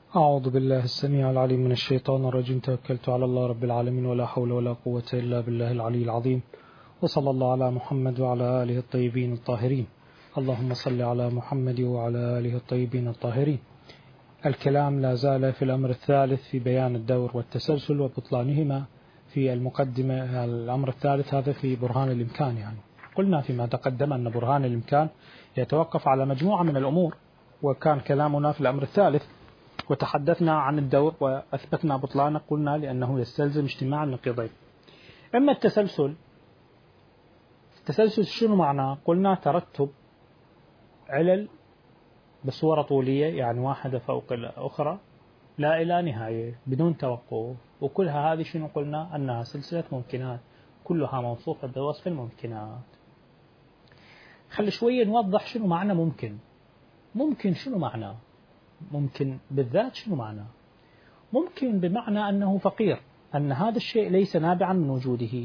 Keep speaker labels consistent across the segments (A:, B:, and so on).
A: أعوذ بالله السميع العليم من الشيطان الرجيم. توكلت على الله رب العالمين ولا حول ولا قوة إلا بالله العلي العظيم. وصلى الله على محمد وعلى آله الطيبين الطاهرين. اللهم صل على محمد وعلى آله الطيبين الطاهرين. الكلام لا زال في الأمر الثالث في بيان الدور والتسلسل وبطلانهما في المقدمة. الأمر الثالث هذا في برهان الإمكان. يعني قلنا فيما تقدم أن برهان الإمكان يتوقف على مجموعة من الأمور، وكان كلامنا في الأمر الثالث وتحدثنا عن الدور وأثبتنا بطلانه. قلنا لأنه يستلزم اجتماع النقيضين. أما التسلسل شنو معناه؟ قلنا ترتب علل بصورة طولية، يعني واحدة فوق الأخرى لا إلى نهاية بدون توقف، وكلها هذه شنو قلنا؟ أنها سلسلة ممكنات، كلها موصوفة بوصف الممكنات. خلي شوية نوضح شنو معنى ممكن. ممكن شنو معناه؟ ممكن بالذات شنو معناه؟ ممكن بمعنى أنه فقير، أن هذا الشيء ليس نابعا من وجوده.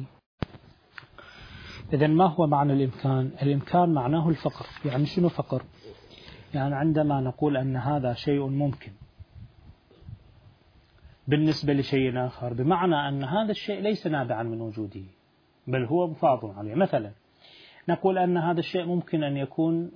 A: إذن ما هو معنى الإمكان؟ الإمكان معناه الفقر. يعني شنو فقر؟ يعني عندما نقول أن هذا شيء ممكن بالنسبة لشيء آخر، بمعنى أن هذا الشيء ليس نابعا من وجوده بل هو مفاض عليه. مثلا نقول أن هذا الشيء ممكن أن يكون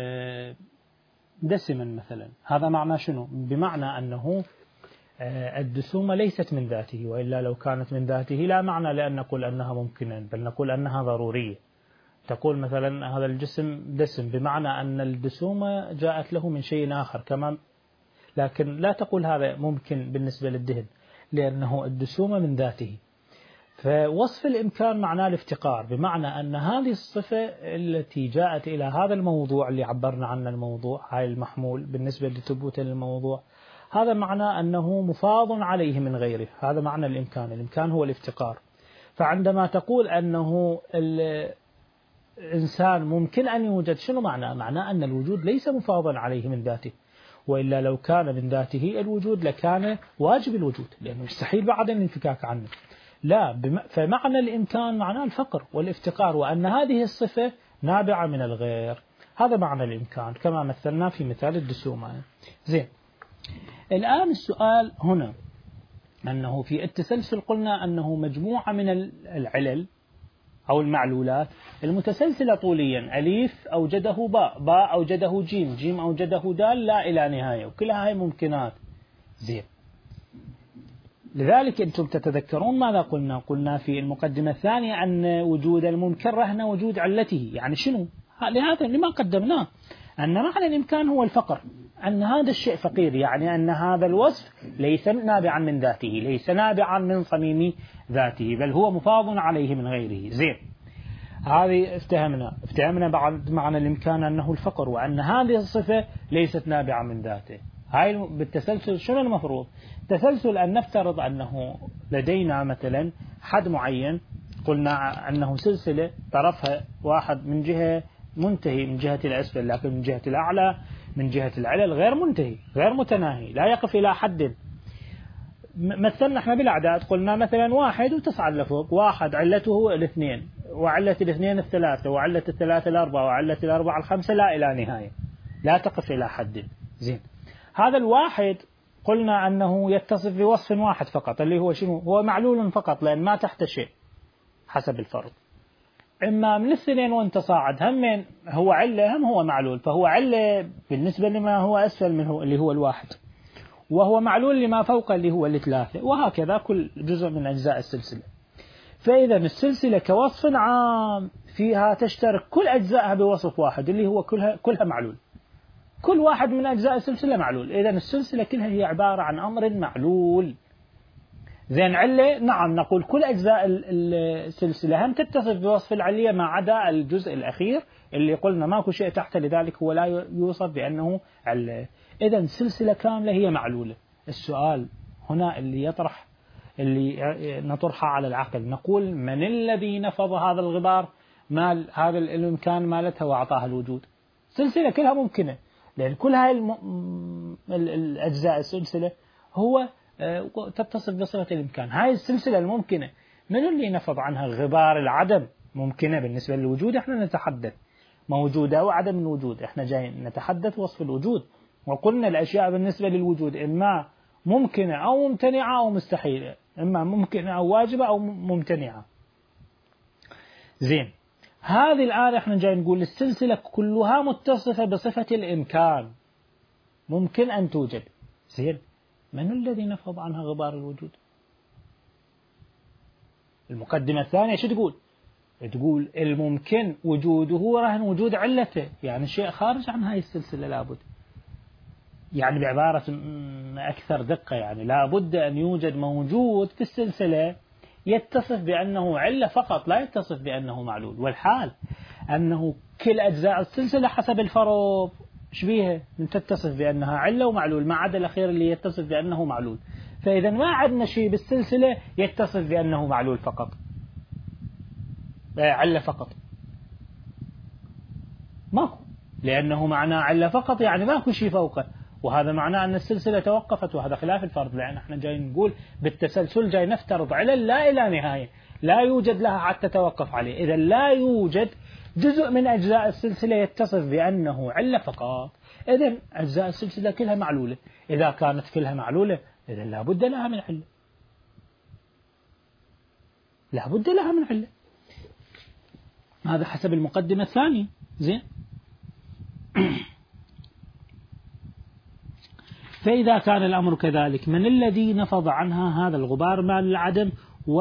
A: دسما مثلا، هذا معنى شنو؟ بمعنى أنه الدسومة ليست من ذاته، وإلا لو كانت من ذاته لا معنى لأن نقول أنها ممكنة، بل نقول أنها ضرورية. تقول مثلا هذا الجسم دسم، بمعنى أن الدسومة جاءت له من شيء آخر كمان، لكن لا تقول هذا ممكن بالنسبة للدهن لأنه الدسومة من ذاته. فوصف الإمكان معناه الافتقار، بمعنى أن هذه الصفة التي جاءت إلى هذا الموضوع اللي عبرنا عنه، الموضوع هاي المحمول بالنسبة لثبوت الموضوع، هذا معنى أنه مفاض عليه من غيره. هذا معنى الإمكان. الإمكان هو الافتقار. فعندما تقول أنه الإنسان ممكن أن يوجد، شنو معنى؟ معنى أن الوجود ليس مفاضا عليه من ذاته، وإلا لو كان من ذاته الوجود لكان واجب الوجود، لأنه مستحيل بعد الانفكاك عنه. لا، فمعنى الإمكان معناه الفقر والافتقار، وأن هذه الصفة نابعة من الغير. هذا معنى الإمكان كما مثلنا في مثال الدسومة. زين، الآن السؤال هنا أنه في التسلسل قلنا أنه مجموعة من العلل أو المعلولات المتسلسلة طوليا، أليف أوجده باء، باء أوجده جيم، جيم أوجده دال، لا إلى نهاية، وكلها هاي ممكنات. زين، لذلك أنتم تتذكرون ماذا قلنا؟ قلنا في المقدمة الثانية أن وجود الممكن رهن وجود علته. يعني شنو؟ لهذا لما قدمناه أن معنى الإمكان هو الفقر، أن هذا الشيء فقير، يعني أن هذا الوصف ليس نابعا من ذاته، ليس نابعا من صميم ذاته، بل هو مفاض عليه من غيره. زين، هذه افتهمنا بعد معنى الإمكان أنه الفقر، وأن هذه الصفة ليست نابعة من ذاته. هاي بالتسلسل شنو المفروض؟ تسلسل أن نفترض أنه لدينا مثلا حد معين، قلنا أنه سلسلة طرفها واحد من جهة منتهي من جهة الأسفل، لكن من جهة الأعلى من جهة العلل غير منتهي، غير متناهي، لا يقف إلى حد. مثلنا احنا بالأعداد، قلنا مثلا 1 وتصعد لفوق، 1 علته 2، وعلة 2 3، وعلة 3 4، وعلة 4 5، لا إلى نهاية، لا تقف إلى حد. زين، هذا الواحد قلنا أنه يتصف بوصف واحد فقط، اللي هو شنو؟ هو معلول فقط، لأن ما تحت شيء حسب الفرض. إما من 2 وانت صاعد، هم هو علة هم هو معلول، فهو علة بالنسبة لما هو أسفل منه اللي هو الواحد، وهو معلول لما فوق اللي هو 3، وهكذا كل جزء من أجزاء السلسلة. فإذا السلسلة كوصف عام فيها تشترك كل أجزائها بوصف واحد اللي هو كلها معلول، كل واحد من أجزاء السلسلة معلول. إذا السلسلة كلها هي عبارة عن أمر معلول. زين، علة نعم نقول كل أجزاء السلسلة هم تتصف بوصف العلية ما عدا الجزء الأخير اللي قلنا ماكو شيء تحته، لذلك هو لا يوصف بأنه علة. إذا السلسلة كاملة هي معلولة. السؤال هنا اللي نطرحه على العقل، نقول من الذي نفض هذا الغبار مال هذا الإمكان مالتها وأعطاها الوجود؟ سلسلة كلها ممكنة، لأن كل هاي الأجزاء السلسلة هو تتصف بصفة الإمكان. هاي السلسلة الممكنة من اللي نفض عنها غبار العدم؟ ممكنة بالنسبة للوجود احنا نتحدث موجودة وعدم الوجود، احنا جايين نتحدث وصف الوجود، وقلنا الأشياء بالنسبة للوجود إما ممكنة أو ممتنعة أو مستحيلة، إما ممكنة أو واجبة أو ممتنعة. زين، هذه الآن احنا جاي نقول السلسلة كلها متصفة بصفة الإمكان، ممكن أن توجد. زين، من الذي نفض عنها غبار الوجود؟ المقدمة الثانية شو تقول؟ تقول الممكن وجوده رهن وجود علته، يعني شيء خارج عن هاي السلسلة لابد. يعني بعبارة أكثر دقة، يعني لابد أن يوجد موجود في السلسلة يتصف بأنه علة فقط، لا يتصف بأنه معلول. والحال أنه كل أجزاء السلسلة حسب الفرض شبيهة تتصف بأنها علة ومعلول، ما عدا الأخير اللي يتصف بأنه معلول. فإذا ما عندنا شيء بالسلسلة يتصف بأنه معلول فقط، علة فقط، ماكو، لأنه معناه علة فقط يعني ماكو شيء فوقه، وهذا معناه أن السلسلة توقفت، وهذا خلاف الفرض. لأن احنا جاي نقول بالتسلسل جاي نفترض علل لا إلى نهاية، لا يوجد لها حتى تتوقف عليه. إذا لا يوجد جزء من أجزاء السلسلة يتصف بأنه علة فقط، إذا أجزاء السلسلة كلها معلولة. إذا كانت كلها معلولة إذا لا بد لها من علة، لا بد لها من علة. هذا حسب المقدمة الثانية. زين، فإذا كان الأمر كذلك، من الذي نفض عنها هذا الغبار مع العدم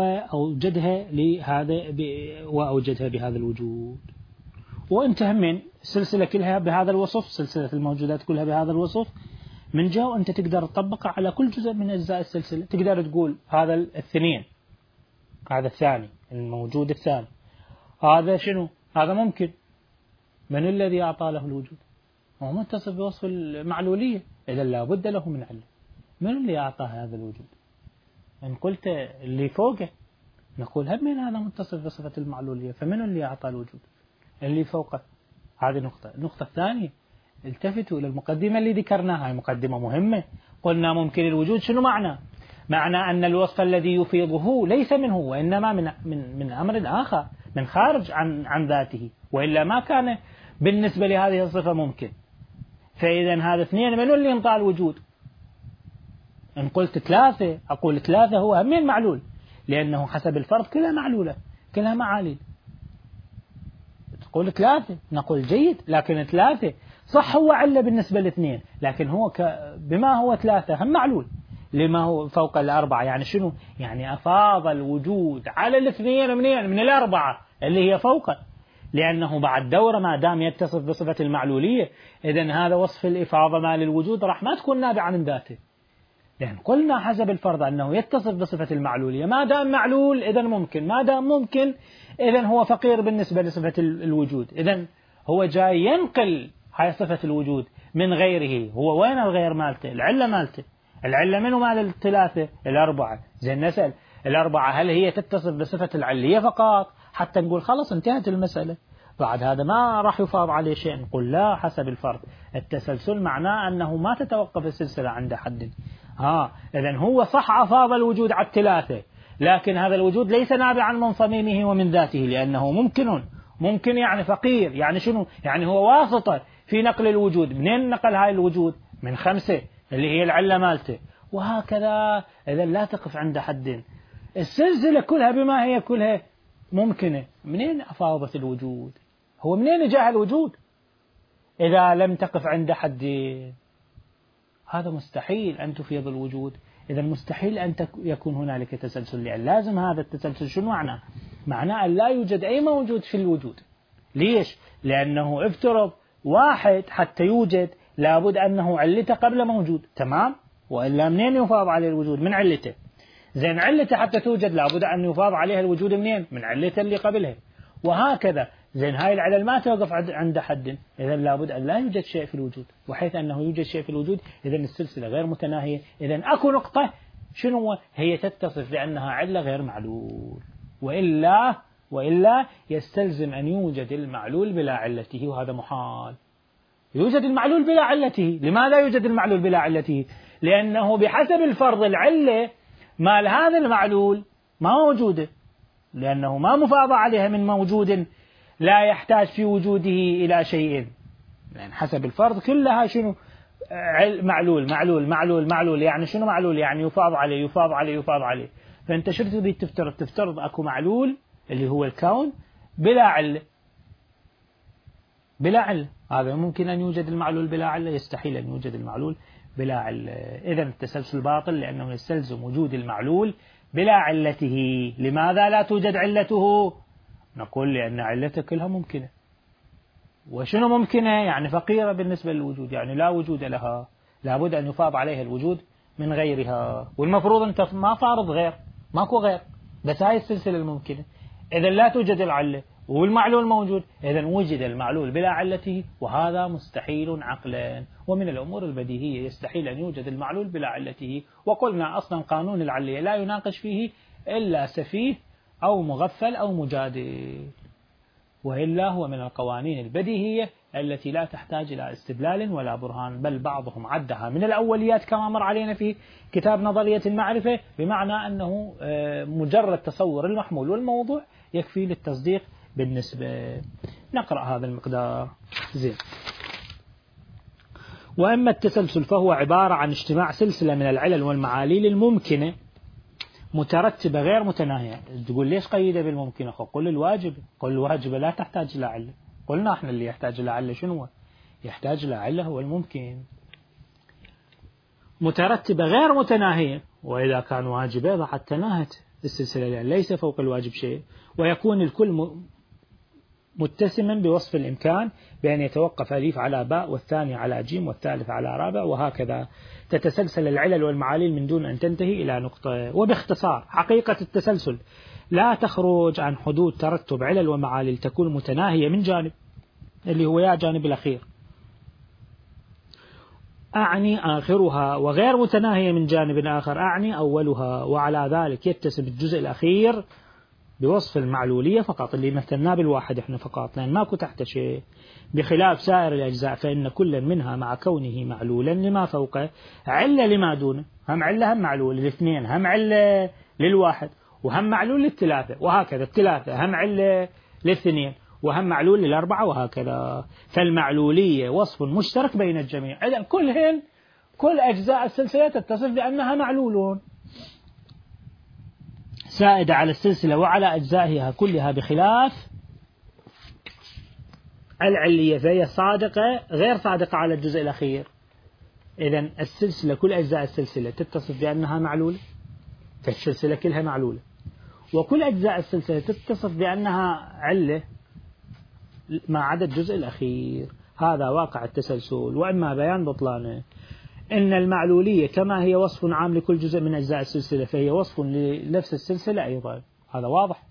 A: وأوجدها بهذا الوجود؟ وأنت من السلسلة كلها بهذا الوصف، سلسلة الموجودات كلها بهذا الوصف، من جهة أنت تقدر تطبقها على كل جزء من أجزاء السلسلة. تقدر تقول هذا الاثنين، هذا الثاني الموجود الثاني، هذا شنو؟ هذا ممكن. من الذي أعطى له الوجود؟ هو متصف بوصف المعلولية، إذا لا بد له من علة. من اللي أعطى هذا الوجود؟ إن قلت اللي فوقه نقول هم من هذا متصف بصفة المعلولية، فمن اللي أعطى الوجود؟ اللي فوقه. هذه نقطة. النقطة الثانية، التفتوا إلى المقدمة اللي ذكرناها، هي مقدمة مهمة. قلنا ممكن الوجود شنو معنى؟ معنى أن الوصف الذي يفيضه ليس منه، وإنما من أمر آخر، من خارج عن ذاته، وإلا ما كان بالنسبة لهذه الصفة ممكن. فإذا هذا اثنين، من اللي انطى الوجود؟ إن قلت ثلاثة أقول ثلاثة هو همين معلول، لأنه حسب الفرض كلها معلولة، كلها معاليل. تقول ثلاثة نقول جيد، لكن ثلاثة صح هو علة بالنسبة لاثنين، لكن هو بما هو ثلاثة هم معلول لما هو فوق الأربعة. يعني شنو؟ يعني أفاض الوجود على الاثنين من الأربعة اللي هي فوقه، لأنه بعد دورة ما دام يتصف بصفة المعلولية، إذن هذا وصف الإفاضة ما للوجود راح ما تكون نابعة من ذاته، لأن قلنا حسب الفرض أنه يتصف بصفة المعلولية. ما دام معلول إذن ممكن، ما دام ممكن إذن هو فقير بالنسبة لصفة الوجود. إذن هو جاي ينقل هاي صفة الوجود من غيره. هو وين الغير مالته؟ العلة مالته. العلة منه مال الثلاثة؟ الأربعة. زين، نسأل الأربعة هل هي تتصف بصفة العلية فقط حتى نقول خلص انتهت المسألة؟ بعد هذا ما راح يفاض عليه شيء. نقول لا، حسب الفرض التسلسل معناه أنه ما تتوقف السلسلة عند حد. إذن هو صح أفاض الوجود على الثلاثة، لكن هذا الوجود ليس نابعا من صميمه ومن ذاته، لأنه ممكن يعني فقير. يعني شنو؟ يعني هو واسطة في نقل الوجود. منين نقل هاي الوجود؟ من خمسة اللي هي العلة مالته، وهكذا. إذا لا تقف عند حد، السلسلة كلها بما هي كلها ممكنة. منين أفاضت الوجود؟ هو منين جاء الوجود إذا لم تقف عند حد؟ هذا مستحيل أن تفيض الوجود. إذا مستحيل أن يكون هنالك تسلسل، لأن لازم هذا التسلسل شنو معناه؟ معناه أن لا يوجد أي موجود في الوجود. ليش؟ لأنه افترض واحد حتى يوجد لابد أنه علته قبل موجود، تمام؟ وإلا منين يفاض عليه الوجود؟ من علته. زين، علته حتى توجد لابد أن يفاض عليها الوجود منين؟ من علته اللي قبلها، وهكذا. زين، هاي العلل ما توقف عند حد، إذا لابد أن لا يوجد شيء في الوجود. وحيث أنه يوجد شيء في الوجود إذا السلسلة غير متناهية. إذا أكو نقطة شنو هي؟ تتصف بأنها علة غير معلول، وإلا يستلزم أن يوجد المعلول بلا علته، وهذا محال. يوجد المعلول بلا علته. لماذا يوجد المعلول بلا علته؟ لأنه بحسب الفرض العلة مال هذا المعلول ما موجودة، لأنه ما مفاض عليها من موجود لا يحتاج في وجوده إلى شيء. لأن حسب الفرض كلها شنو؟ معلول معلول معلول معلول، يعني شنو معلول؟ يعني يفاض عليه يفاض عليه يفاض عليه. فأنت شو تريد تفترض؟ تفترض أكو معلول اللي هو الكون بلا علة، بلا علة. هذا ممكن أن يوجد المعلول بلا علة؟ يستحيل أن يوجد المعلول بلا علة. إذن التسلسل باطل لأنه يستلزم وجود المعلول بلا علته. لماذا لا توجد علته؟ نقول لأن علته كلها ممكنة. وشنو ممكنة؟ يعني فقيرة بالنسبة للوجود، يعني لا وجود لها، لابد أن يفاض عليها الوجود من غيرها. والمفروض أنت ما فارض غير، ماكو غير، بس هاي السلسلة الممكنة. إذا لا توجد العلة والمعلول موجود، إذا وجد المعلول بلا علته، وهذا مستحيل عقلا. ومن الأمور البديهية يستحيل أن يوجد المعلول بلا علته. وقلنا أصلا قانون العلية لا يناقش فيه إلا سفيه أو مغفل أو مجادل، وإلا هو من القوانين البديهية التي لا تحتاج إلى استدلال ولا برهان، بل بعضهم عدها من الأوليات كما مر علينا في كتاب نظرية المعرفة، بمعنى أنه مجرد تصور المحمول والموضوع يكفي للتصديق بالنسبة. نقرأ هذا المقدار زين. وأما التسلسل فهو عبارة عن اجتماع سلسلة من العلل والمعاليل الممكنة مترتبة غير متناهية. تقول ليش قيدة بالممكنة؟ قل الواجب، قل الواجب لا تحتاج إلى علة. قلنا احنا اللي يحتاج إلى علة شنو؟ يحتاج إلى علة هو الممكن. مترتبة غير متناهية، وإذا كان واجبة حتى ناهت السلسلة ليس فوق الواجب شيء. ويكون الكل متسما بوصف الإمكان بأن يتوقف أليف على باء، والثاني على جيم، والثالث على رابع، وهكذا تتسلسل العلل والمعاليل من دون أن تنتهي إلى نقطة. وباختصار حقيقة التسلسل لا تخرج عن حدود ترتب علل ومعاليل تكون متناهية من جانب، اللي هو يا جانب الأخير، أعني آخرها، وغير متناهية من جانب آخر، أعني أولها. وعلى ذلك يتسم الجزء الأخير بوصف المعلولية فقط، اللي مثلنا بالواحد احنا فقط، لأن ماكو تحت شيء. بخلاف سائر الأجزاء فإن كل منها مع كونه معلولا لما فوقه علة لما دونه. هم علة هم معلول، الاثنين هم علة للواحد، وهم معلول للثلاثة، وهكذا الثلاثة هم علة للاثنين، وهم معلول للأربعة، وهكذا. فالمعلولية وصف مشترك بين الجميع. إذن كل أجزاء السلسلة تتصف بأنها معلولون، سائدة على السلسلة وعلى أجزائها كلها، بخلاف العلية فهي صادقة غير صادقة على الجزء الأخير. إذن السلسلة كل أجزاء السلسلة تتصف بأنها معلولة، فالسلسلة كلها معلولة. وكل أجزاء السلسلة تتصف بأنها علة ما عدا الجزء الأخير. هذا واقع التسلسل. وإما بيان بطلانه إن المعلولية كما هي وصف عام لكل جزء من أجزاء السلسلة فهي وصف لنفس السلسلة أيضا. هذا واضح.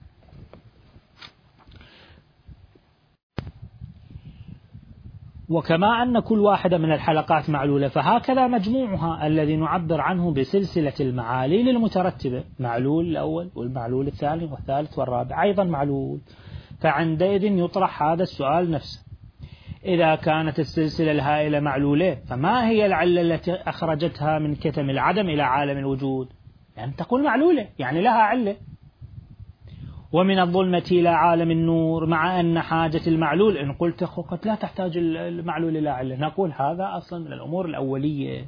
A: وكما أن كل واحدة من الحلقات معلولة، فهكذا مجموعها الذي نعبر عنه بسلسلة المعاليل المترتبة، معلول الأول والمعلول الثاني والثالث والرابع أيضا معلول. فعندئذ يطرح هذا السؤال نفسه: إذا كانت السلسلة الهائلة معلولة، فما هي العلة التي أخرجتها من كتم العدم إلى عالم الوجود؟ يعني تقول معلولة يعني لها علة. ومن الظلمة إلى عالم النور، مع أن حاجة المعلول، إن قلت قد لا تحتاج المعلول إلى علة، نقول هذا أصلا من الأمور الأولية.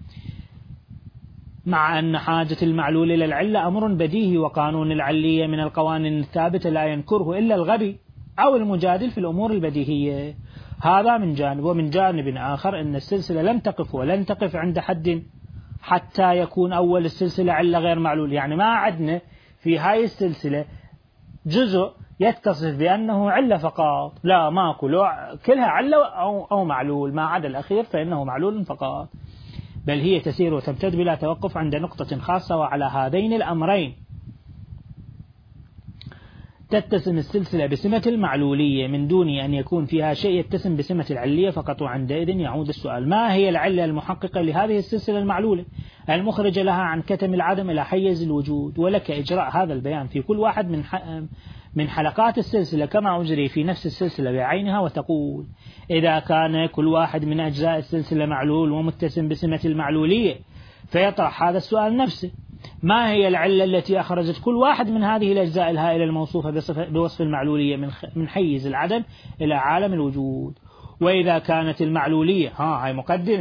A: مع أن حاجة المعلول إلى العلة أمر بديهي، وقانون العلية من القوانين الثابتة لا ينكره إلا الغبي أو المجادل في الأمور البديهية. هذا من جانب. ومن جانب آخر أن السلسلة لم تقف ولن تقف عند حد حتى يكون أول السلسلة علة غير معلول. يعني ما عدنا في هاي السلسلة جزء يتصف بأنه علة فقط، لا، ماكو، كلها علة أو معلول، ما عدا الأخير فإنه معلول فقط. بل هي تسير وتمتد بلا توقف عند نقطة خاصة. وعلى هذين الأمرين تتسم السلسلة بسمة المعلولية من دون أن يكون فيها شيء يتسم بسمة العلية فقط. وعندئذ يعود السؤال: ما هي العلة المحققة لهذه السلسلة المعلولة المخرجة لها عن كتم العدم إلى حيز الوجود؟ ولك إجراء هذا البيان في كل واحد من حلقات السلسلة كما أجري في نفس السلسلة بعينها، وتقول: إذا كان كل واحد من أجزاء السلسلة معلول ومتسم بسمة المعلولية، فيطرح هذا السؤال نفسه: ما هي العلة التي أخرجت كل واحد من هذه الأجزاء الهائلة الموصوفة بوصف المعلولية من حيز العدم إلى عالم الوجود؟ وإذا كانت المعلولية، هاي مقدمة،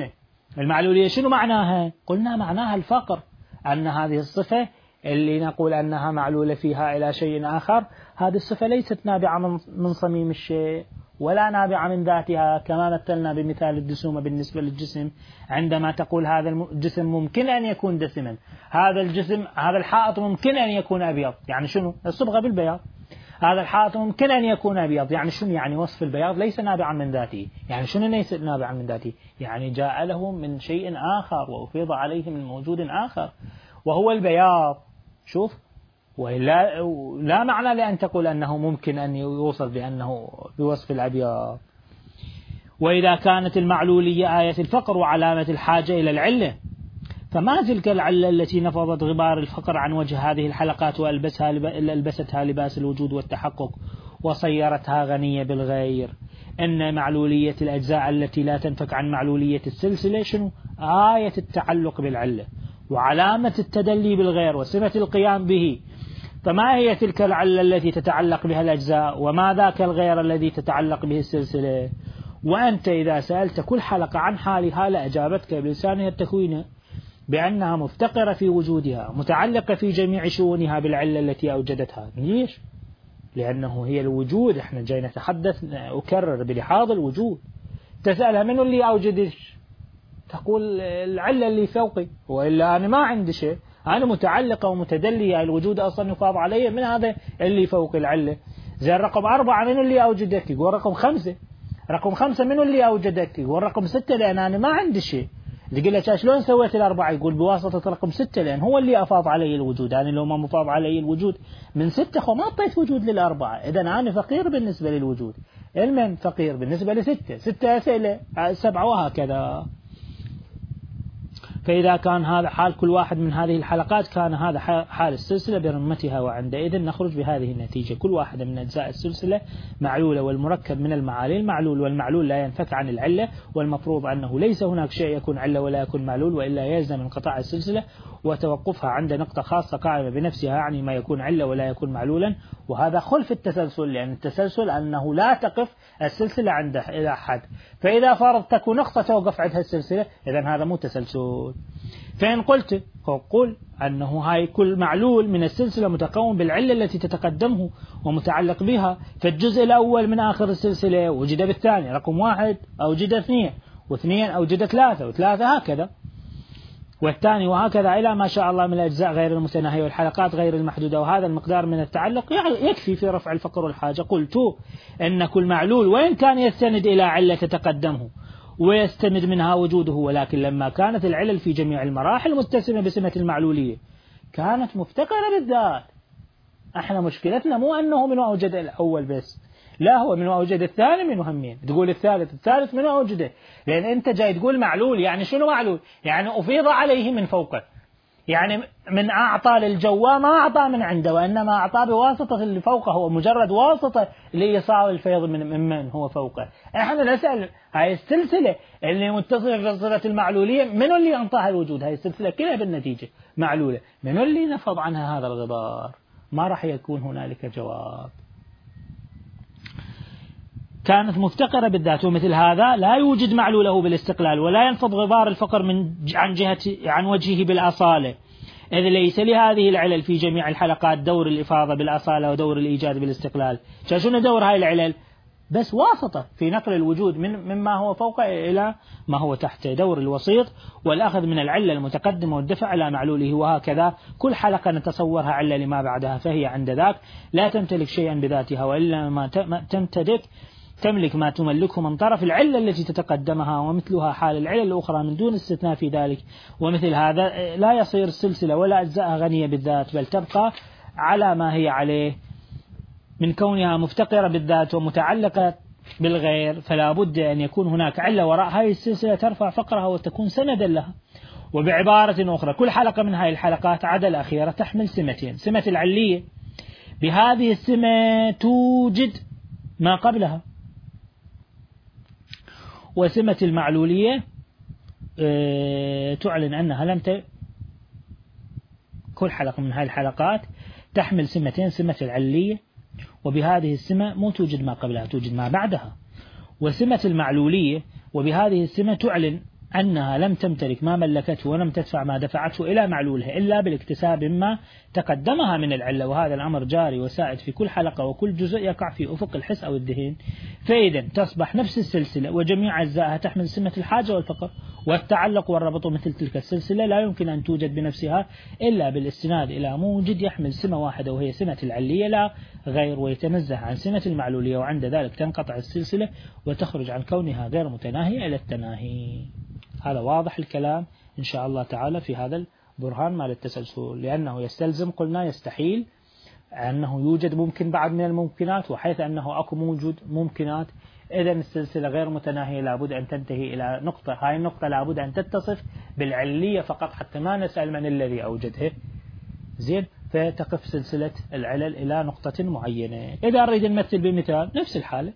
A: المعلولية شنو معناها؟ قلنا معناها الفقر، أن هذه الصفة اللي نقول أنها معلولة فيها إلى شيء آخر، هذه الصفة ليست نابعة من صميم الشيء ولا نابعة من ذاتها، كما مثلنا بمثال الدسومة بالنسبة للجسم. عندما تقول هذا الجسم ممكن أن يكون دسما، هذا الحائط ممكن أن يكون أبيض، يعني شنو؟ الصبغة بالبياض. هذا الحائط ممكن أن يكون أبيض، يعني شنو؟ يعني وصف البياض ليس نابعا من ذاته. يعني شنو ليس نابعا من ذاته؟ يعني جاء له من شيء آخر وأفيض عليه من موجود آخر وهو البياض. شوف، ولا لا معنى لأن تقول أنه ممكن أن يوصف بأنه بوصف الأبيض. وإذا كانت المعلولية آية الفقر وعلامة الحاجة إلى العلة، فما تلك العلة التي نفضت غبار الفقر عن وجه هذه الحلقات وألبستها لباس الوجود والتحقق وصيرتها غنية بالغير؟ إن معلولية الأجزاء التي لا تنفك عن معلولية السلسلة شنو؟ آية التعلق بالعلة وعلامة التدلي بالغير وصفة القيام به. فما هي تلك العلة التي تتعلق بها الأجزاء، وما ذاك الغير الذي تتعلق به السلسلة؟ وأنت إذا سألت كل حلقة عن حالها لأجابتك بلسانها التكوين بأنها مفتقرة في وجودها، متعلقة في جميع شؤونها بالعلة التي أوجدتها. ليش؟ لأنه هي الوجود. احنا جاي نتحدث، أكرر، بلحاظ الوجود. تسألها من اللي أوجدش، تقول العلة اللي فوقي، وإلا أنا ما عندي شيء، أنا متعلقة ومتدلية، الوجود أصلا يفاض علي من هذا اللي فوق العلة. زي الرقم 4 من اللي أوجدك؟ يقول رقم 5. رقم 5 من اللي أوجدك؟ يقول رقم 6، لأن أنا ما عندي شيء. تقول له شلون سويت ال4؟ يقول بواسطة رقم 6، لأن هو اللي أفاض علي الوجود. أنا لو ما مفاض علي الوجود من 6 ما أعطيت وجود لل4. إذا أنا فقير بالنسبة للوجود. المن فقير بالنسبة ل6، 6 أسئلة 7 وهكذا. فإذا كان هذا حال كل واحد من هذه الحلقات، كان هذا حال السلسلة برمتها، وعندئذ نخرج بهذه النتيجة: كل واحدة من أجزاء السلسلة معلولة، والمركب من المعالي المعلول، والمعلول لا ينفك عن العلة، والمفروض أنه ليس هناك شيء يكون علة ولا يكون معلول، وإلا يلزم انقطاع السلسلة وتوقفها عند نقطة خاصة قائمة بنفسها، يعني ما يكون علة ولا يكون معلولا. وهذا خلف التسلسل، لأن التسلسل أنه لا تقف السلسلة عند إلى حد، فإذا فرضت تكون نقطة توقف عندها السلسلة، إذن هذا مو تسلسل. فإن قلت قل أنه هاي كل معلول من السلسلة متكون بالعلة التي تتقدمه ومتعلق بها، فالجزء الأول من آخر السلسلة وجد بالثاني، رقم 1 أوجد 2، و2 أوجد 3، و3 هكذا، والثاني وهكذا إلى ما شاء الله من الأجزاء غير المتناهية والحلقات غير المحدودة. وهذا المقدار من التعلق يكفي في رفع الفقر والحاجة. قلت أن كل معلول وإن كان يستند إلى علة تتقدمه ويستمد منها وجوده، ولكن لما كانت العلل في جميع المراحل متسمة بسمة المعلولية كانت مفتقرة بالذات. احنا مشكلتنا مو أنه من أوجد الأول بس، لا، هو من أوجد الثاني من همين. تقول الثالث من أوجده، لأن أنت جاي تقول معلول. يعني شنو معلول؟ يعني أفيض عليه من فوقه، يعني من أعطى للجوا ما أعطى من عنده، وإنما أعطى بواسطة اللي فوقه، هو مجرد واسطة لإيصال الفيض من هو فوقه. احنا نسأل هاي السلسلة اللي متصلة بصفة المعلولية من اللي أنطاها الوجود؟ هاي السلسلة كلها بالنتيجة معلولة، من اللي نفض عنها هذا الغبار؟ ما راح يكون هنالك جواب. كانت مفتقرة بالذات، ومثل هذا لا يوجد معلوله بالاستقلال، ولا ينفض غبار الفقر عن وجهه بالأصالة، إذ ليس لهذه العلل في جميع الحلقات دور الإفاضة بالأصالة ودور الإيجاد بالاستقلال. شنو دور هاي العلل؟ بس واسطة في نقل الوجود مما هو فوق إلى ما هو تحت، دور الوسيط والأخذ من العلة المتقدمة والدفع إلى معلوله. وهكذا كل حلقة نتصورها علة لما بعدها، فهي عند ذاك لا تمتلك شيئا بذاتها، وإلا ما تملك ما تملكه من طرف العلة التي تتقدمها، ومثلها حال العلل الأخرى من دون استثناء في ذلك. ومثل هذا لا يصير السلسلة ولا أجزاءها غنية بالذات، بل تبقى على ما هي عليه من كونها مفتقرة بالذات ومتعلقة بالغير. فلا بد أن يكون هناك علة وراء هذه السلسلة ترفع فقرها وتكون سندا لها. وبعبارة أخرى، كل حلقة من هذه الحلقات عدا الأخيرة تحمل سمتين: سمة العلية، بهذه السمة توجد ما قبلها، وسمة المعلولية تعلن أنها لم كل حلقة من هذه الحلقات تحمل سمتين: سمة العلية، وبهذه السمة مو توجد ما قبلها، توجد ما بعدها. وسمة المعلولية، وبهذه السمة تعلن أنها لم تمتلك ما ملكته ولم تدفع ما دفعته إلى معلولها إلا بالاكتساب مما تقدمها من العلة، وهذا الأمر جاري وسائد في كل حلقة وكل جزء يقع في أفق الحس أو الذهن. فإذا تصبح نفس السلسلة وجميع أجزائها تحمل سمة الحاجة والفقر والتعلق والربط، مثل تلك السلسلة لا يمكن أن توجد بنفسها إلا بالاستناد إلى موجد يحمل سمة واحدة وهي سمة العلية لا غير، ويتنزه عن سمة المعلولية، وعند ذلك تنقطع السلسلة وتخرج عن كونها غير متناهية إلى التناهي. هذا واضح الكلام إن شاء الله تعالى في هذا البرهان مال التسلسل، لأنه يستلزم قلنا يستحيل أنه يوجد ممكن بعد من الممكنات، وحيث أنه أكو موجود ممكنات إذا السلسلة غير متناهية لابد أن تنتهي إلى نقطة، هاي النقطة لابد أن تتصف بالعلية فقط حتى ما نسأل من الذي أوجدها. زين، فتقف سلسلة العلل إلى نقطة معينة. إذا أريد نمثل بمثال نفس الحالة،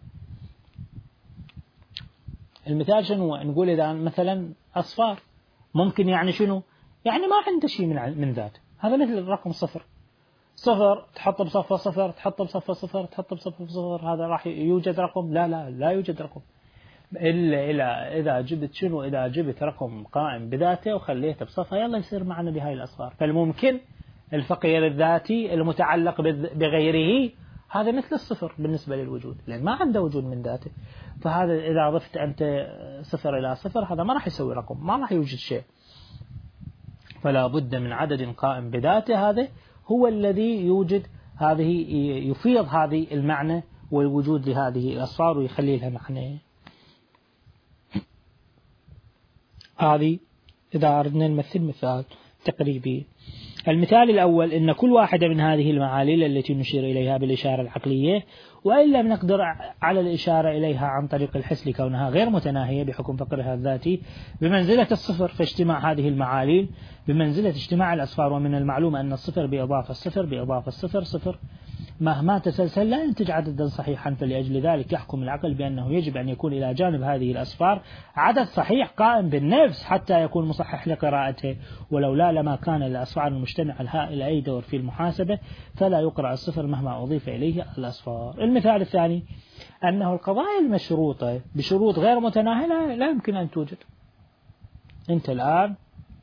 A: المثال شنو؟ نقول إذا مثلا أصفار ممكن يعني شنو؟ يعني ما عنده شيء من ذاته، هذا مثل الرقم صفر تحط بصفة صفر، تحط بصفة صفر، تحط بصفة صفر، هذا راح يوجد رقم؟ لا يوجد رقم إلا إذا جبت شنو؟ إذا جبت رقم قائم بذاته وخليته بصفة يلا يصير معنا بهاي الأصفار. فالممكن الفقير الذاتي المتعلق بغيره هذا مثل الصفر بالنسبة للوجود، لأن ما عنده وجود من ذاته. فهذا إذا ضفت أنت صفر إلى صفر هذا ما راح يسوي رقم، ما راح يوجد شيء. فلا بد من عدد قائم بذاته، هذا هو الذي يوجد هذه يفيض هذه المعنى والوجود لهذه الأصفار ويخلي لها معنى. هذه إذا أردنا نمثل مثال تقريبي. المثال الأول إن كل واحدة من هذه المعاليل التي نشير إليها بالإشارة العقلية وإن لم نقدر على الإشارة إليها عن طريق الحس لكونها غير متناهية بحكم فقرها الذاتي بمنزلة الصفر، فاجتماع هذه المعاليل بمنزلة اجتماع الأصفار، ومن المعلوم أن الصفر بإضافة الصفر بإضافة الصفر صفر مهما تسلسل لا ينتج عددا صحيحا، فلأجل ذلك يحكم العقل بأنه يجب أن يكون إلى جانب هذه الأصفار عدد صحيح قائم بالنفس حتى يكون مصحح لقراءته، ولولا لما كان الأصفار المجتمع الهائل أي دور في المحاسبة فلا يقرأ الصفر مهما أضيف إليه الأصفار. المثال الثاني أنه القضايا المشروطة بشروط غير متناهية لا يمكن أن توجد. أنت الآن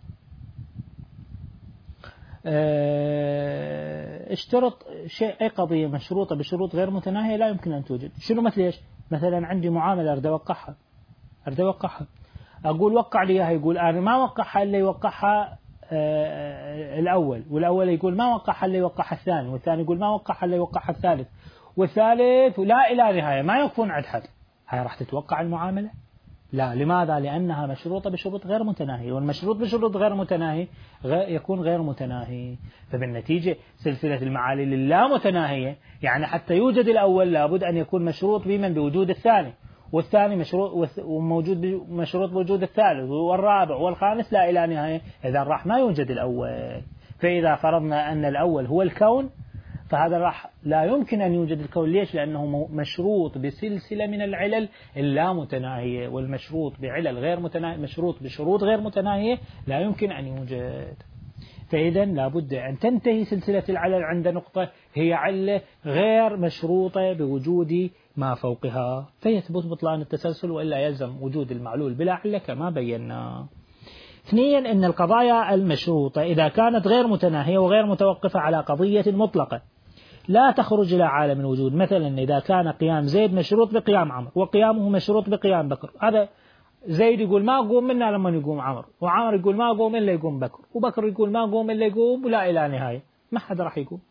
A: اشترط شيء، أي قضية مشروطة بشروط غير متناهية لا يمكن أن توجد. شنو مثل إيش؟ مثلا عندي معاملة أريد أوقعها أقول وقع لي إياها، يقول أنا ما وقعها إلا يوقعها الأول، والأول يقول ما وقعها إلا يوقعها الثاني، والثاني يقول ما وقعها إلا يوقعها الثالث، والثالث ولا إلى نهاية ما يكون عند حد. هاي راح تتوقع المعاملة؟ لا. لماذا؟ لأنها مشروطة بشروط غير متناهية، والمشروط بشروط غير متناهية يكون غير متناهي. فبالنتيجة سلسلة المعاليل اللا متناهية يعني حتى يوجد الأول لابد أن يكون مشروط بوجود الثاني، والثاني مشروط بوجود الثالث والرابع والخامس لا إلى نهاية، إذا راح ما يوجد الأول. فإذا فرضنا أن الأول هو الكون فهذا راح لا يمكن أن يوجد الكون. ليش؟ لأنه مشروط بسلسلة من العلل اللا متناهية، والمشروط بعلل غير متناهية مشروط بشروط غير متناهية لا يمكن أن يوجد. فإذا لابد أن تنتهي سلسلة العلل عند نقطة هي علة غير مشروطة بوجود ما فوقها، فيثبت بطلان التسلسل، وإلا يلزم وجود المعلول بلا علة كما بينا. اثنين، إن القضايا المشروطة إذا كانت غير متناهية وغير متوقفة على قضية مطلقة لا تخرج إلى عالم الوجود. مثلا إذا كان قيام زيد مشروط بقيام عمرو وقيامه مشروط بقيام بكر، هذا زيد يقول ما أقوم منا لما يقوم عمرو، وعمر يقول ما أقوم إلا يقوم بكر، وبكر يقول ما أقوم إلا يقوم، ولا إلى نهاية ما حدا راح يقوم.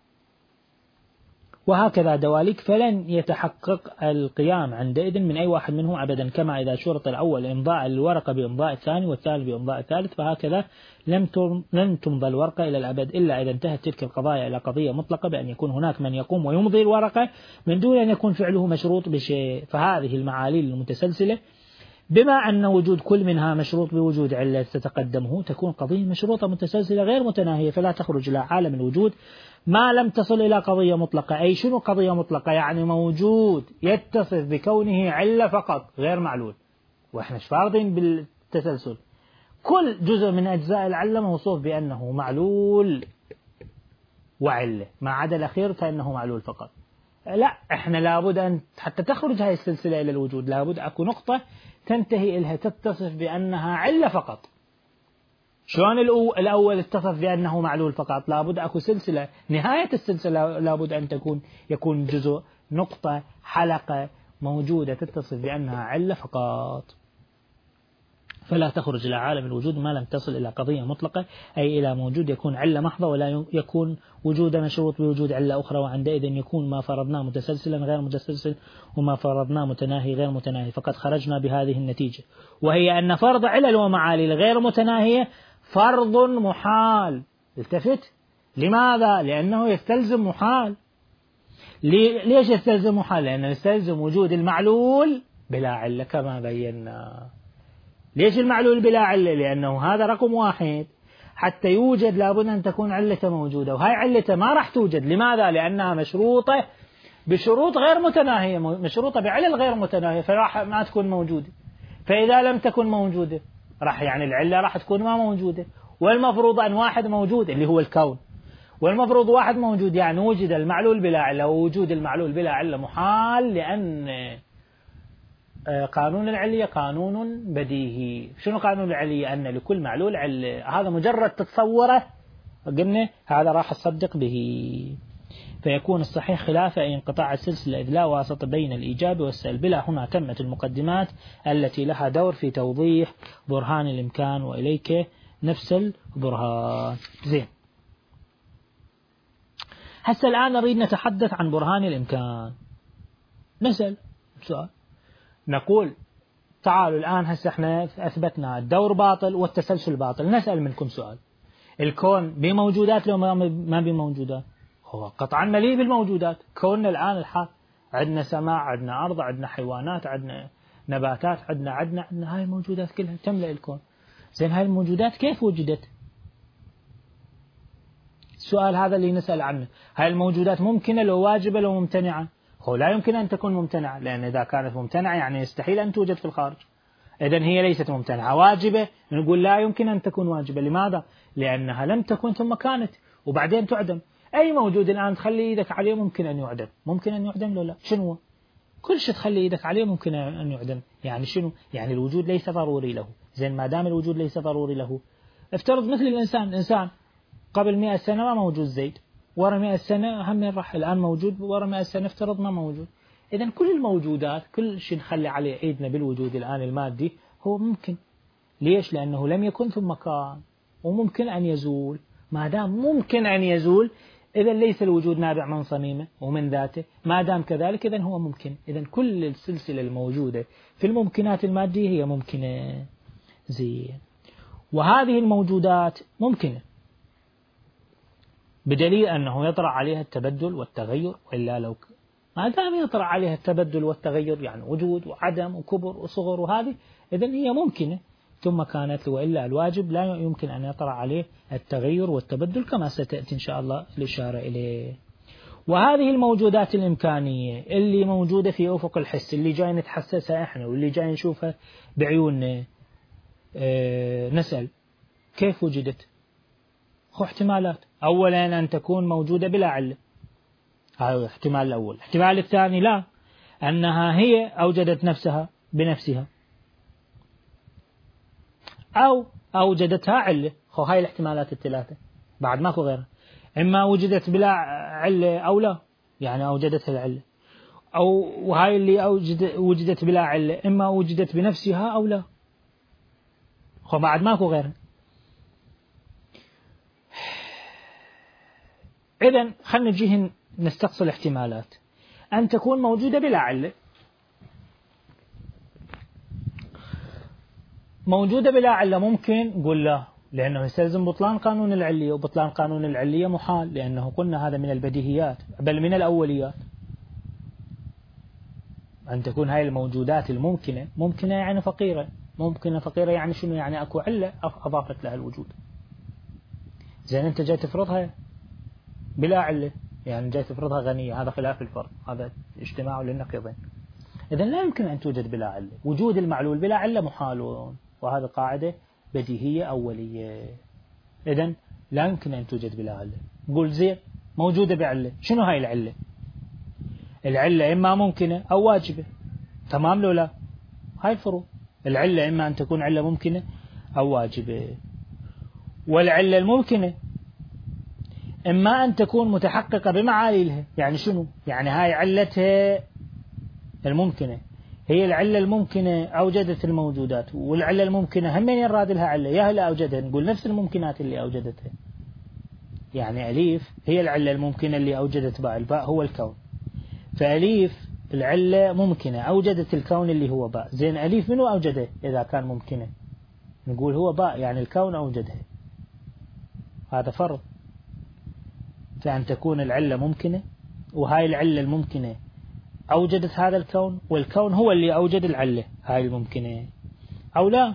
A: وهكذا دواليك، فلن يتحقق القيام عندئذ من أي واحد منهم أبدا، كما إذا شرط الأول إمضاء الورقة بإمضاء الثاني والثاني بإمضاء الثالث، فهكذا لن تمضى الورقة إلى الأبد إلا إذا انتهت تلك القضايا إلى قضية مطلقة بأن يكون هناك من يقوم ويمضي الورقة من دون أن يكون فعله مشروط بشيء. فهذه المعاليل المتسلسلة بما أن وجود كل منها مشروط بوجود علة تتقدمه تكون قضية مشروطة متسلسلة غير متناهية، فلا تخرج إلى عالم الوجود ما لم تصل إلى قضية مطلقة. أي شنو قضية مطلقة؟ يعني موجود يتصف بكونه علة فقط غير معلول، وإحنا فارضين بالتسلسل كل جزء من أجزاء العلة موصوف بأنه معلول وعلة، ما عدا الأخير فإنه معلول فقط. لا، إحنا لابد أن حتى تخرج هذه السلسلة إلى الوجود لابد أكو نقطة تنتهي إلها تتصف بأنها علة فقط. شلون الأول اتصف بأنه معلول فقط؟ لابد أكو سلسلة، نهاية السلسلة لابد أن يكون جزء، نقطة، حلقة موجودة تتصف بأنها علة فقط. فلا تخرج إلى عالم الوجود ما لم تصل إلى قضية مطلقة، أي إلى موجود يكون علة محضة، ولا يكون وجود مشروط بوجود علة أخرى، وعندئذ يكون ما فرضناه متسلسلا غير متسلسل، وما فرضناه متناهي غير متناهي. فقد خرجنا بهذه النتيجة، وهي أن فرض علل ومعالل غير متناهية فرض محال. التفت، لماذا؟ لأنه يستلزم محال. ليش يستلزم محال؟ لأنه يستلزم وجود المعلول بلا علة كما بينا. ليش المعلول بلا علة؟ لأنه هذا رقم واحد، حتى يوجد لابد أن تكون علته موجودة، وهي علته ما راح توجد. لماذا؟ لأنها مشروطة بشروط غير متناهية، مشروطة بعلل غير متناهية، فراح ما تكون موجودة. فإذا لم تكن موجودة راح يعني العلة راح تكون ما موجودة، والمفروض أن واحد موجود اللي هو الكون، والمفروض واحد موجود، يعني وجد المعلول بلا علة، ووجود المعلول بلا علة محال، لأن قانون العلية قانون بديهي. شنو قانون العلية؟ أن لكل معلول علة. هذا مجرد تتصوره قلنا هذا راح تصدق به. فيكون الصحيح خلاف انقطاع السلسلة، إذ لا واسطة بين الإيجاب والسلب. بلا هنا تمت المقدمات التي لها دور في توضيح برهان الإمكان، وإليك نفس البرهان. زين، هسه الآن نريد نتحدث عن برهان الإمكان. نسأل سؤال، نقول تعالوا الآن هسه احنا أثبتنا الدور باطل والتسلسل باطل. نسأل منكم سؤال، الكون بموجودات لو ما بموجودات؟ هو قطعا مليء بالموجودات. كوننا الآن الحال عندنا سماء، عندنا أرض، عندنا حيوانات، عندنا نباتات، عندنا هاي الموجودات كلها تملأ الكون. زين، هاي الموجودات كيف وجدت؟ السؤال هذا اللي نسأل عنه. هاي الموجودات ممكنة لو واجبة لو ممتنعة؟ هو لا يمكن أن تكون ممتنعة، لأن إذا كانت ممتنعة يعني يستحيل أن توجد في الخارج. إذن هي ليست ممتنعة. واجبة؟ نقول لا يمكن أن تكون واجبة. لماذا؟ لأنها لم تكن ثم كانت وبعدين تعدم. أي موجود الآن تخلي إيدك عليه ممكن أن يعدم. ممكن أن يعدم لو لا؟ شنو؟ كل شيء تخلي إيدك عليه ممكن أن يعدم. يعني شنو؟ يعني الوجود ليس ضروري له. زين، ما دام الوجود ليس ضروري له، افترض مثل الإنسان قبل 100 سنة ما موجود زيد، ورا 100 سنة هم راح، الآن موجود، ورا 100 سنة افترض ما موجود. إذن كل الموجودات، كل شيء نخلي عليه عيدنا بالوجود الآن المادي هو ممكن. ليش؟ لأنه لم يكن ثم كان، وممكن أن يزول. ما دام ممكن أن يزول، إذن ليس الوجود نابع من صميمه ومن ذاته. ما دام كذلك إذن هو ممكن. إذن كل السلسلة الموجودة في الممكنات المادية هي ممكنة. زين، وهذه الموجودات ممكنة بدليل أنه يطرأ عليها التبدل والتغير. وإلا لو ما دام يطرأ عليها التبدل والتغير، يعني وجود وعدم وكبر وصغر وهذه، إذن هي ممكنة ثم كانت. وإلا الواجب لا يمكن أن يطرأ عليه التغير والتبدل، كما ستأتي إن شاء الله الإشارة إليه. وهذه الموجودات الإمكانية اللي موجودة في أفق الحس، اللي جاي نتحسسها إحنا واللي جاي نشوفها بعيوننا، نسأل كيف وجدت؟ هو احتمالات. أولا أن تكون موجودة بلا علة، هذا الاحتمال الأول. الاحتمال الثاني لا، أنها هي أوجدت نفسها بنفسها، أو أوجدتها علة. هاي الاحتمالات الثلاثة، بعد ماكو غيرها. إما وجدت بلا علة أو لا، يعني أوجدتها العلة، أو وهاي اللي وجدت بلا علة إما وجدت بنفسها أو لا. بعد ماكو غيرها. إذن خلنا نجيه نستقصي الاحتمالات. أن تكون موجودة بلا علة. موجودة بلا علة ممكن نقول لا، لأنه يستلزم بطلان قانون العلية، وبطلان قانون العلية محال، لأنه قلنا هذا من البديهيات بل من الأوليات. أن تكون هاي الموجودات الممكنة ممكنة يعني فقيرة. ممكنة فقيرة يعني شنو؟ يعني أكو علة أضافت لها الوجود. زين، أنت جاي تفرضها بلا علة، يعني جاي تفرضها غنية، هذا خلاف الفرض، هذا اجتماع للنقيضين. إذن لا يمكن أن توجد بلا علة. وجود المعلول بلا علة محال، وهذا قاعدة بديهية أولية. إذن لا يمكن أن توجد بلا علة. نقول زين، موجودة بعلة. شنو هاي العلة؟ العلة إما ممكنة أو واجبة. تمام لو لا؟ هاي الفروض. العلة إما أن تكون علة ممكنة أو واجبة. والعلة الممكنة إما أن تكون متحققة بمعاليلها. يعني شنو؟ يعني هاي علتها الممكنة، هي العلة الممكنة أوجدت الموجودات، والعلة الممكنة هم من يراد لها علة، يا هلا أوجدها، نقول نفس الممكنات اللي أوجدتها. يعني أليف هي العلة الممكنة اللي أوجدت باء، الباء هو الكون، فأليف العلة ممكنة أوجدت الكون اللي هو باء. زين أليف منو أوجده إذا كان ممكنة؟ نقول هو باء، يعني الكون أوجدها. هذا فرض، فأن تكون العلة ممكنة، وهاي العلة الممكنة أوجدت هذا الكون، والكون هو اللي أوجد العلة هاي الممكنة. أو لا،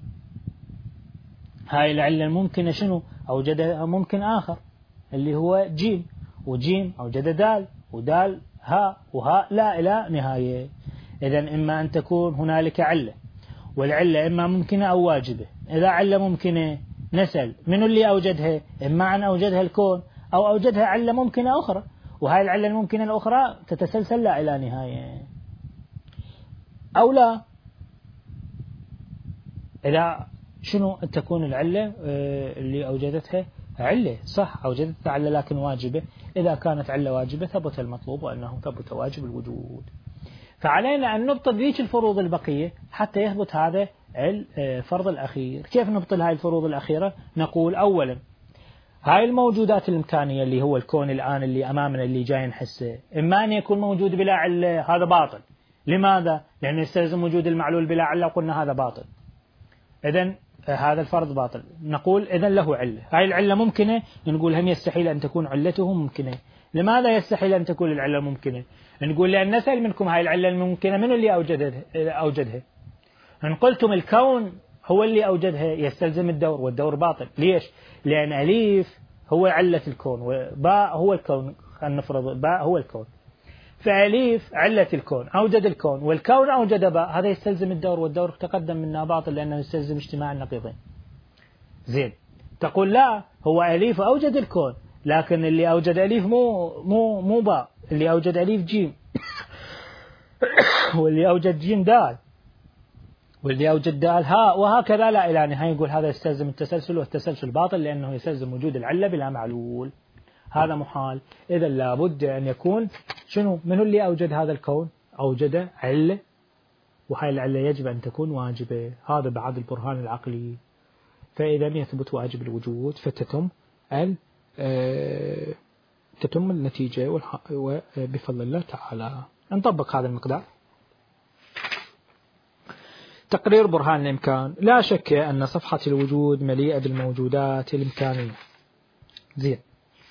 A: هاي العلة الممكنة شنو أوجدها ممكن آخر اللي هو جيم، وجيم أوجد دال، ودال هاء، وهاء لا إلى نهاية. إذن إما أن تكون هنالك علة، والعلة إما ممكنة أو واجبة. إذا علة ممكنة نسأل من اللي أوجدها؟ إما أن أوجدها الكون أو أوجدها علة ممكنة أخرى، وهاي العلة الممكنة الأخرى تتسلسل لا إلى نهاية. أو لا، إذا شنو تكون العلة اللي أوجدتها علة صح، أوجدتها علة لكن واجبة. إذا كانت علة واجبة ثبت المطلوب وأنه ثبت واجب الوجود. فعلينا أن نبطل ذيك الفروض البقية حتى يثبت هذا الفرض الأخير. كيف نبطل هاي الفروض الأخيرة؟ نقول أولا هاي الموجودات الإمكانية اللي هو الكون الآن اللي أمامنا اللي جاي نحسه، إما أن يكون موجود بلا علة، هذا باطل. لماذا؟ لأنه يستلزم وجود المعلول بلا علة، وقلنا هذا باطل. إذن هذا الفرض باطل. نقول إذن له علة، هاي العلة ممكنة، نقول هم يستحيل أن تكون علته ممكنة. لماذا يستحيل أن تكون العلة ممكنة؟ نقول لأن نسأل منكم هاي العلة الممكنة من اللي أوجدها؟ إن قلتم الكون هو اللي أوجدها يستلزم الدور، والدور باطل. ليش؟ لأن أليف هو علة الكون، وباء هو الكون، خلينا نفرض باء هو الكون، فأليف علة الكون أوجد الكون، والكون أوجد باء، هذا يستلزم الدور، والدور تقدم منا باطل لأنه يستلزم اجتماع النقيضين. زين، تقول لا، هو أليف أوجد الكون، لكن اللي أوجد أليف مو باء، اللي أوجد أليف جيم واللي أوجد جيم دال، واللي أوجد دال هاء، وهكذا لا إلى نهاية. يقول هذا يستلزم التسلسل، والتسلسل باطل لأنه يستلزم وجود العلة بلا معلول، هذا محال. إذا لابد أن يكون شنو؟ من اللي أوجد هذا الكون؟ أوجد علة، وهاي العلة يجب أن تكون واجبة. هذا بعد البرهان العقلي. فإذا يثبت واجب الوجود فتتم تتم النتيجة وبفضل الله تعالى. نطبق هذا المقدار. تقرير برهان الإمكان. لا شك أن صفحة الوجود مليئة بالموجودات الإمكانية. زين،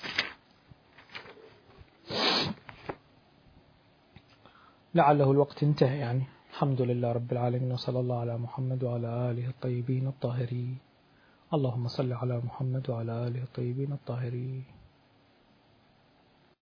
A: لعله الوقت انتهى يعني. الحمد لله رب العالمين، وصلى الله على محمد وعلى آله الطيبين الطاهرين. اللهم صل على محمد وعلى آله الطيبين الطاهرين.